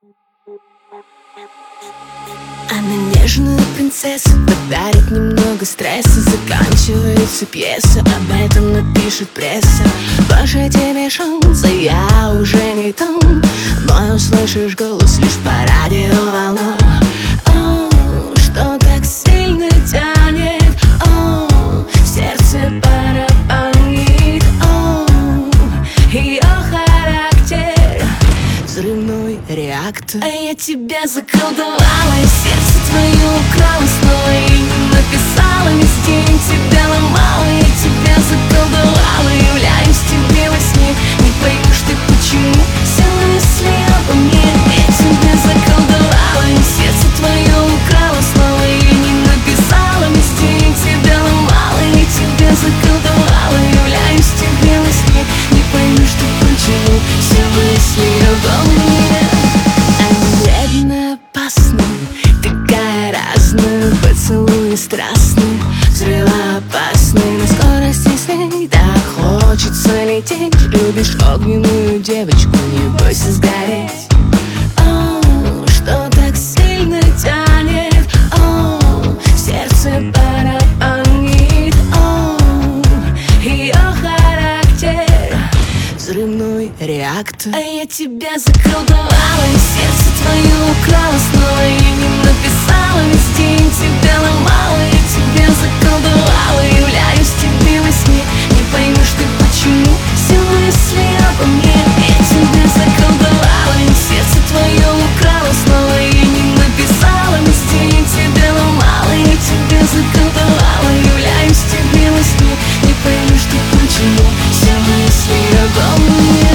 Она нежная принцесса, подарит немного стресса. Заканчивается пьеса, об этом напишет пресса. Больше тебе шанса, я уже не там. Но услышишь голос лишь по радиоволнам. О, что так сильно тянет, о, сердце барабанит, о, ее характер взрывной реактор. А я тебя заколдовала, и сердце твое украла снова и не написала. Весь день тебя ломала, я тебя заколдовала. Являюсь тебе во сне, не поймешь ты почему. Все мысли обо мне, я тебя заколдовала, и сердце твое украла снова и не написала. Весь день тебя ломала, я тебя заколдовала. Являюсь тебе во сне, не поймешь ты почему. Все мысли обо мне. Бледно опасный, такая разная, поцелуи страстные, взрывоопасные. На скорости снег, так хочется лететь. Любишь огненную девочку, не бойся сгореть. О, что так сильно тянет, о, сердце барабанит, о, ее характер взрывной реактор. А я тебя заколдовала, и сердце твое украла снова и не написала. Весь день тебя ломала, я тебя заколдовала. Являюсь тебе во сне, не поймешь ты почему. Все мысли обо мне, я тебя заколдовала, и сердце твое украла снова и не написала. Весь день тебя ломала, я тебя заколдовала. Являюсь тебе во сне, не поймешь ты почему. Все мысли обо мне.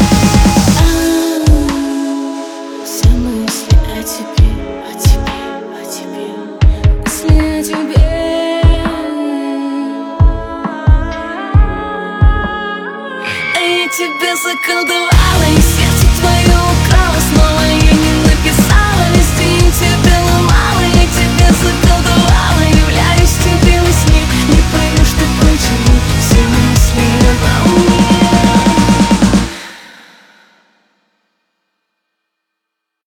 Все мысли о тебе, о тебе, о тебе, мысли о тебе. А я тебя заколдовала,